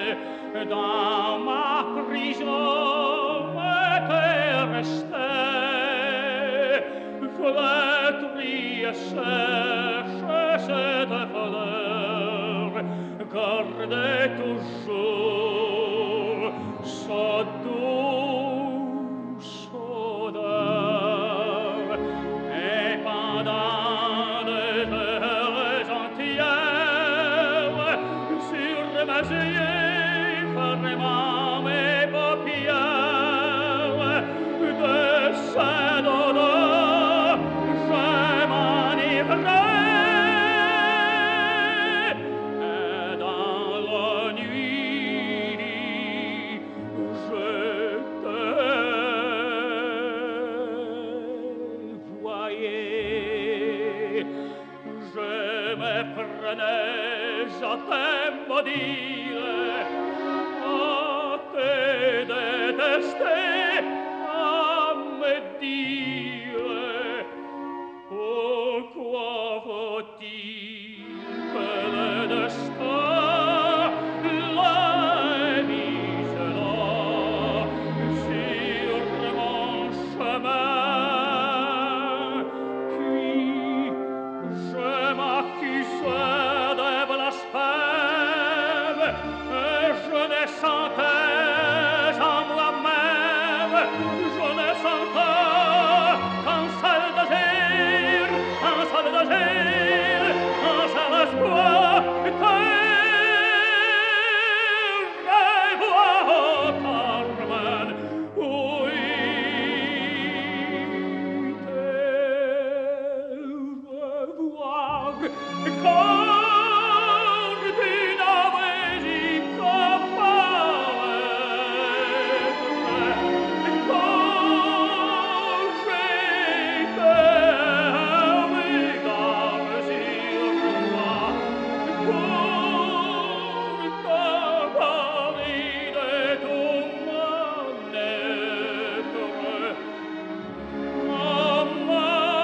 dans ma prison était resté, flétrie et sèche cette fleur, gardait toujours sa douce odeur, et pendant des heures entières, sur mes yeux, fermant mes paupières, de cette odeur, je m'enivrais, et dans la nuit, je te voyais. Je me prenais à te maudire, à te détester, à me dire pourquoi faut-il que le destin l'ait mise là sur mon chemin, puis je m'accusais de blasphème, et je ne sentais en moi-même, je ne sentais qu'un seul désir, un seul désir, un seul espoir, te revoir, Carmen, oui, te revoir, car tu n'avais eu qu'à paraître, quand j'étais regard sur toi, pour te parler de ton mal-être, ma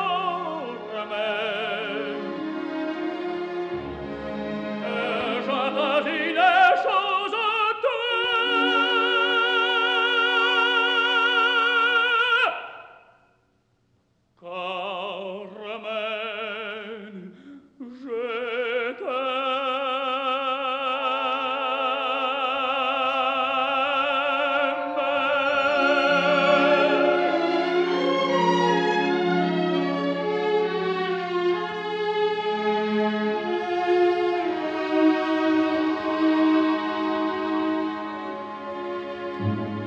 Carmen. Et je te dis des choses à toi, Carmen, je t'aime.